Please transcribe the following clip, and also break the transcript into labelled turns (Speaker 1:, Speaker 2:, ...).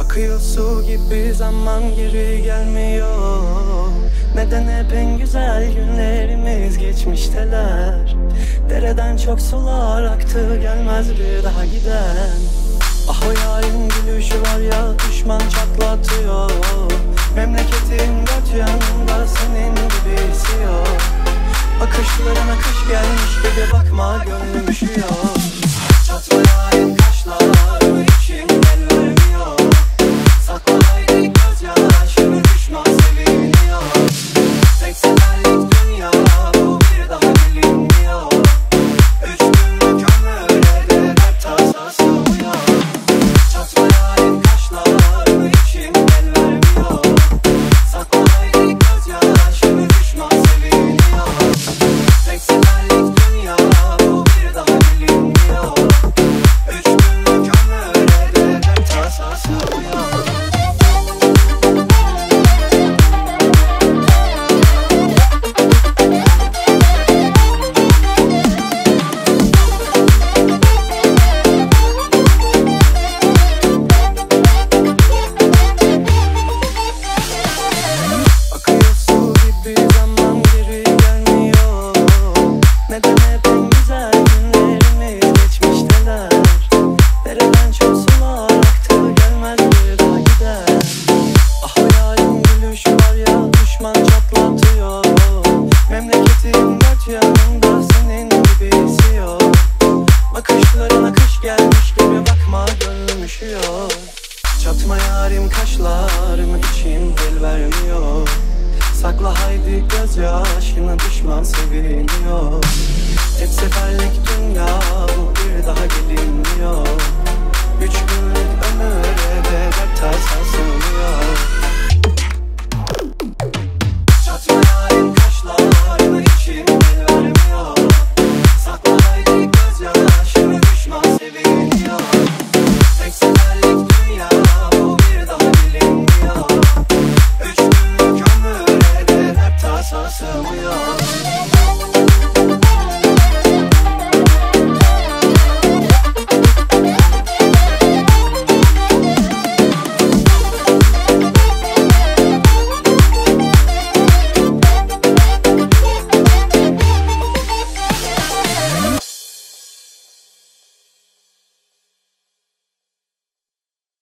Speaker 1: Akıyor su gibi zaman geri gelmiyor. Neden hep en güzel günlerimiz geçmişteler? Dereden çok sular aktı, gelmez bir daha giden. Ah o yarın gülüşü var ya, düşman çatlatıyor. Memleketin dört yanında senin gibisi yok. Bakışlarına kış gelmiş gibi bakma, gönlüm üşüyor. Çatma yarın kaşlarımı, içim el vermiyor. Sakla haydi gözyaşını, düşman seviniyor. Tek seferlik dünya bu, bir daha gelinmiyor. 3 günlük ömürde de dert tasası uyuyor. Çatma yarın kaşlarımı, içim el vermiyor. Sakla haydi gözyaşını, düşman seviniyor. Tek seferlik dünya bu, bir daha gelinmiyor. 3 günlük ömürde de dert tasası uyuyor. Akıyor su gibi zaman geri gelmiyor. Neden hep en güzel günlerimiz geçmişteler? Dereden çok sular aktı, gelmez bir daha giden. Ah o yarın gülüşü var ya, düşman çatlatıyor. Memleketin dört yanında senin gibisi yok. Bakışlarına kış gelmiş gibi bakma, gönlüm üşüyor. Çatma yarim kaşlarımı, içim el vermiyor. Sakla haydi gözyaşını, düşman seviniyor. Tek seferlik dünya bu, bir daha gelinmiyor. 3 günlük